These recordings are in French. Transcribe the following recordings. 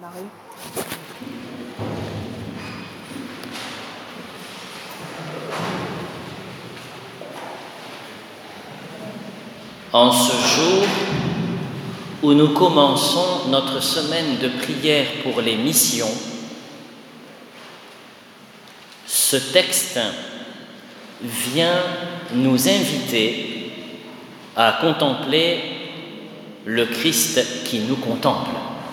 la rue. En ce jour où nous commençons notre semaine de prière pour les missions, ce texte vient nous inviter à contempler le Christ qui nous contemple,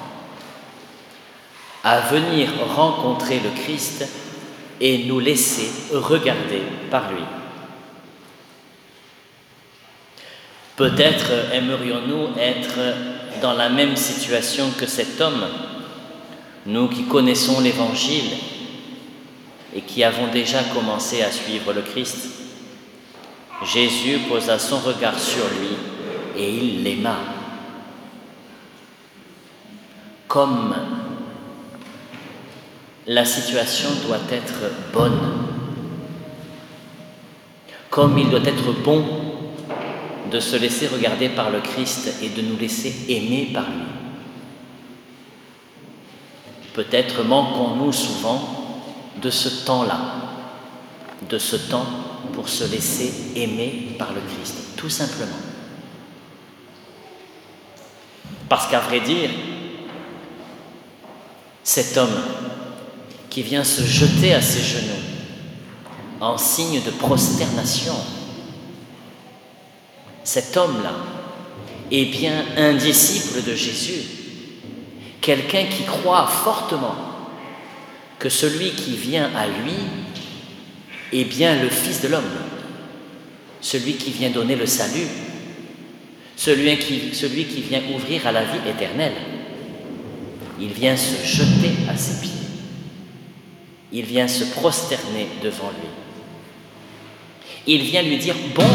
à venir rencontrer le Christ et nous laisser regarder par lui. Peut-être aimerions-nous être dans la même situation que cet homme, nous qui connaissons l'Évangile et qui avons déjà commencé à suivre le Christ. Jésus posa son regard sur lui et il l'aima. Comme la situation doit être bonne, comme il doit être bon de se laisser regarder par le Christ et de nous laisser aimer par lui. Peut-être manquons-nous souvent de ce temps-là, de ce temps pour se laisser aimer par le Christ, tout simplement. Parce qu'à vrai dire, cet homme qui vient se jeter à ses genoux en signe de prosternation, cet homme-là est bien un disciple de Jésus, quelqu'un qui croit fortement que celui qui vient à lui est bien le Fils de l'homme, celui qui vient donner le salut, celui qui vient ouvrir à la vie éternelle. Il vient se jeter à ses pieds, il vient se prosterner devant lui, il vient lui dire « Bon ».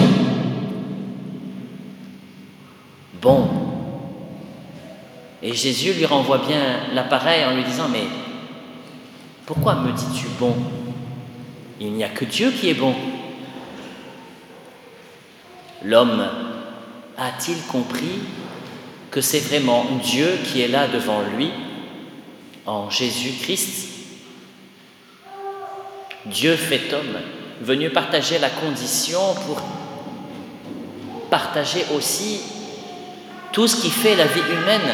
Et Jésus lui renvoie bien l'appareil en lui disant « Mais pourquoi me dis-tu bon ? Il n'y a que Dieu qui est bon. » L'homme a-t-il compris que c'est vraiment Dieu qui est là devant lui, en Jésus-Christ ? Dieu fait homme, venu partager la condition pour partager aussi tout ce qui fait la vie humaine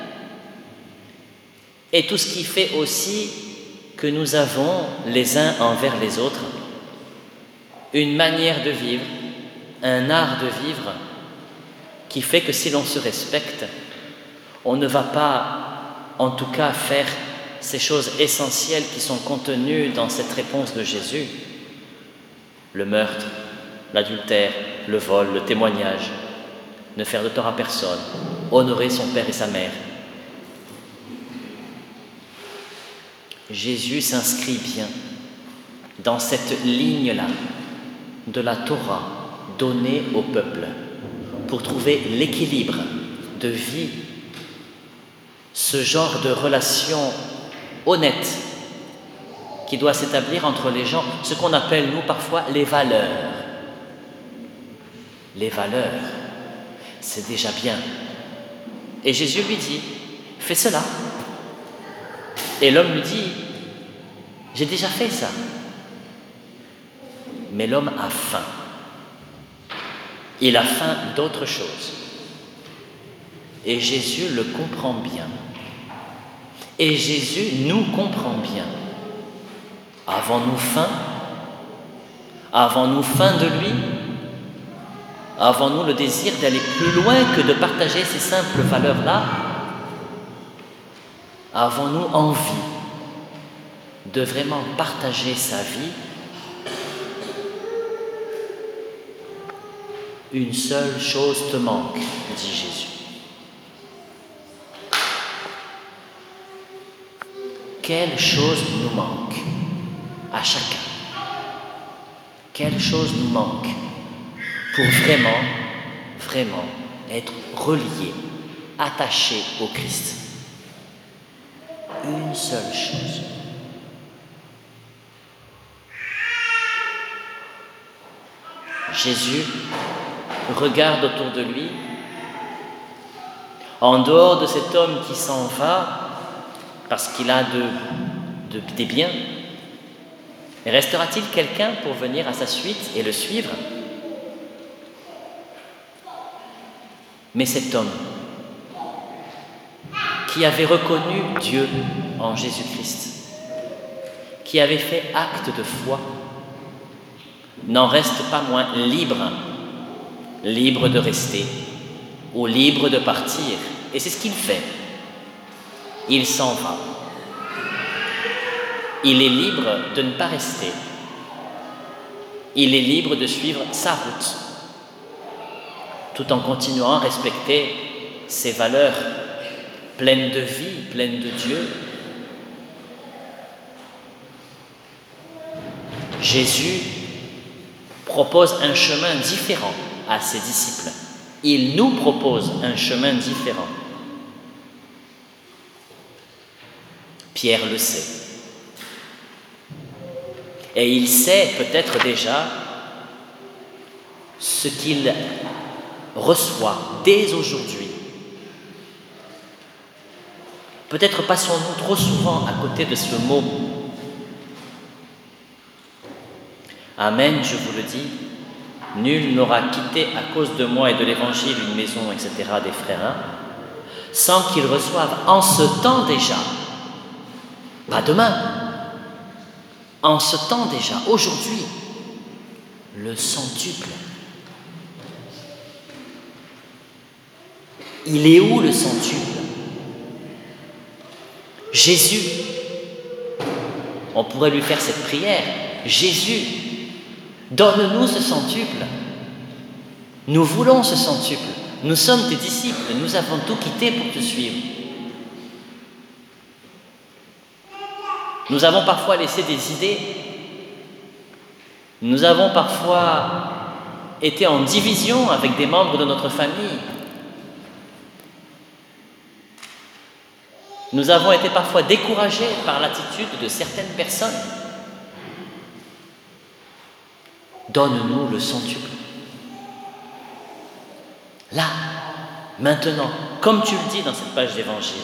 et tout ce qui fait aussi que nous avons les uns envers les autres une manière de vivre, un art de vivre qui fait que si l'on se respecte, on ne va pas en tout cas faire ces choses essentielles qui sont contenues dans cette réponse de Jésus: le meurtre, l'adultère, le vol, le témoignage, ne faire de tort à personne, honorer son père et sa mère. Jésus s'inscrit bien dans cette ligne-là de la Torah donnée au peuple pour trouver l'équilibre de vie, ce genre de relation honnête qui doit s'établir entre les gens, ce qu'on appelle nous parfois les valeurs. Les valeurs, c'est déjà bien. Et Jésus lui dit, fais cela. Et l'homme lui dit, j'ai déjà fait ça. Mais l'homme a faim. Il a faim d'autre chose. Et Jésus le comprend bien. Et Jésus nous comprend bien. Avons-nous faim? Avons-nous faim de lui? Avons-nous le désir d'aller plus loin que de partager ces simples valeurs-là? Avons-nous envie de vraiment partager sa vie? Une seule chose te manque, dit Jésus. Quelle chose nous manque à chacun? Quelle chose nous manque pour vraiment être relié, attaché au Christ? Une seule chose. Jésus regarde autour de lui, en dehors de cet homme qui s'en va, parce qu'il a des biens. Mais restera-t-il quelqu'un pour venir à sa suite et le suivre? Mais cet homme qui avait reconnu Dieu en Jésus-Christ, qui avait fait acte de foi, n'en reste pas moins libre, libre de rester ou libre de partir. Et c'est ce qu'il fait. Il s'en va. Il est libre de ne pas rester. Il est libre de suivre sa route, tout en continuant à respecter ses valeurs pleines de vie, pleines de Dieu. Jésus propose un chemin différent à ses disciples. Il nous propose un chemin différent. Pierre le sait. Et il sait peut-être déjà ce qu'il reçoit dès aujourd'hui. Peut-être passons-nous trop souvent à côté de ce mot. Amen, je vous le dis, nul n'aura quitté à cause de moi et de l'Évangile une maison, etc., des frères, sans qu'il reçoive en ce temps déjà, pas demain, en ce temps déjà, aujourd'hui, le centuple. Il est où le centuple? Jésus. On pourrait lui faire cette prière. Jésus, donne-nous ce centuple. Nous voulons ce centuple. Nous sommes tes disciples. Nous avons tout quitté pour te suivre. Nous avons parfois laissé des idées. Nous avons parfois été en division avec des membres de notre famille. Nous avons été parfois découragés par l'attitude de certaines personnes. Donne-nous le centuple. Là, maintenant, comme tu le dis dans cette page d'évangile.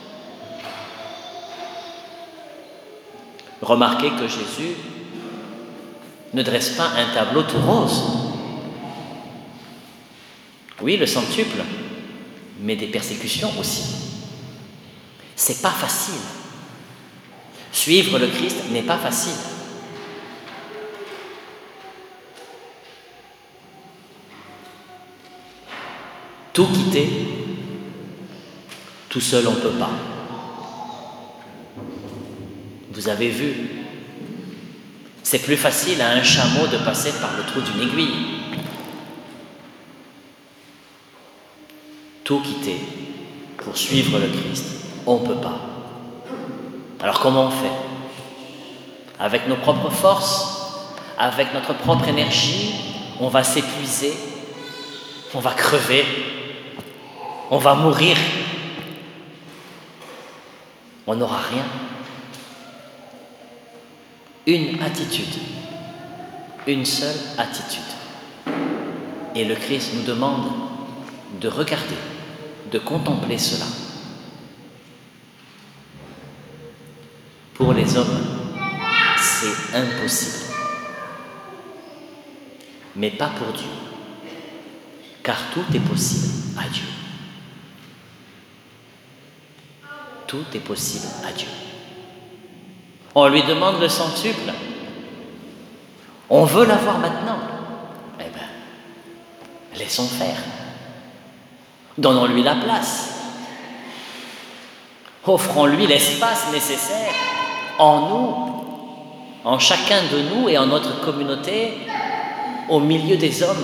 Remarquez que Jésus ne dresse pas un tableau tout rose. Oui, le centuple, mais des persécutions aussi. C'est pas facile. Suivre le Christ n'est pas facile. Tout quitter, tout seul on ne peut pas. Vous avez vu, c'est plus facile à un chameau de passer par le trou d'une aiguille. Tout quitter pour suivre le Christ, on ne peut pas. Alors comment on fait? Avec nos propres forces, avec notre propre énergie, on va s'épuiser, on va crever, on va mourir. On n'aura rien. Une attitude, une seule attitude. Et le Christ nous demande de regarder, de contempler cela. Pour les hommes, c'est impossible. Mais pas pour Dieu, car tout est possible à Dieu. Tout est possible à Dieu. On lui demande le centuple. On veut l'avoir maintenant. Eh bien, laissons faire. Donnons-lui la place. Offrons-lui l'espace nécessaire en nous, en chacun de nous et en notre communauté, au milieu des hommes.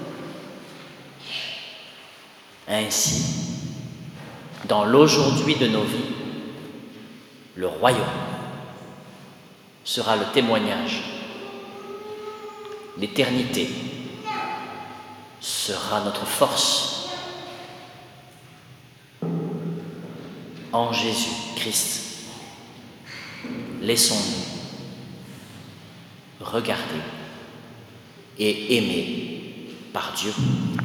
Ainsi, dans l'aujourd'hui de nos vies, le royaume sera le témoignage. L'éternité sera notre force. En Jésus-Christ, laissons-nous regarder et aimer par Dieu.